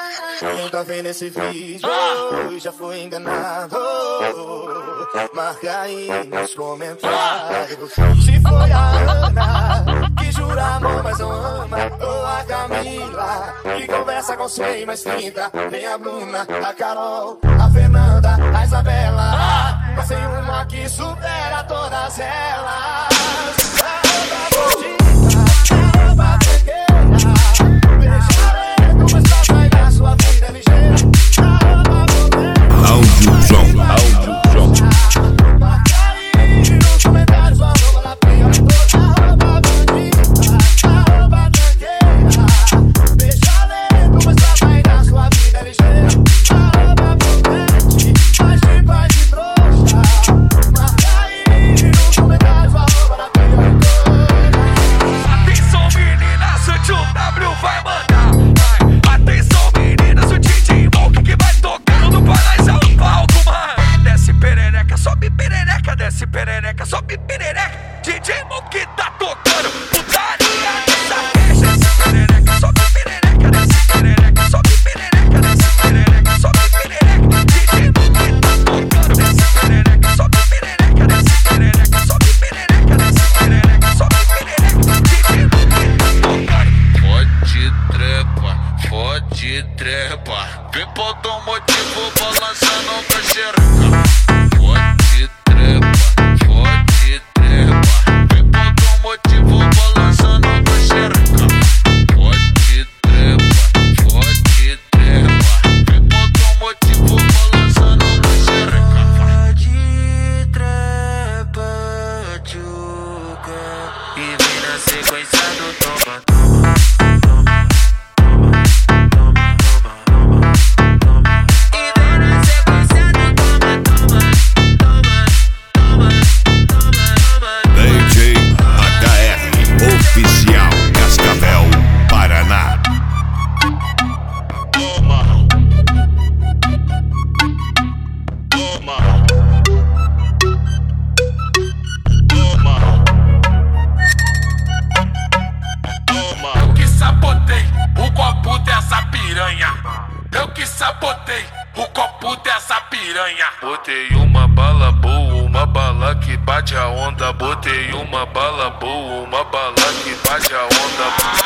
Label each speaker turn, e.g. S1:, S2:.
S1: Quem tá vendo esse vídeo já foi enganado. Marca aí nos comentários se foi a Ana que jura amor, mas não ama, ou a Camila que conversa com 100 mais 30. Tem a Bruna, a Carol, a Fernanda, a Isabela, mas tem uma que supera todas elas.
S2: Desce perereca, sobe perereca, DJ Monkey tá tocando putaria nessa festa. Desce perereca, sobe perereca, desce perereca, sobe perereca, desce perereca, sobe perereca, DJ Monkey tá tocando. Desce perereca, sobe perereca, desce perereca, sobe perereca, desce perereca, sobe perereca, DJ Monkey tá tocando. Fode trepa, vem pro teu motivo balançando pra xereca. Fode trepa, vem por teu motivo balançando pra xereca. Fode trepa, vem por teu motivo balançando pra xereca. Fode trepa, tchuca, e vem na sequência do toma, toma.
S3: Oficial Cascavel, Paraná.
S2: Toma. Toma. Toma. Toma. Eu que sabotei o copo dessa piranha. Eu que sabotei o copo dessa piranha. Botei uma bala boa, uma bala que bate a onda. Botei uma bala boa, uma bala que bate a onda.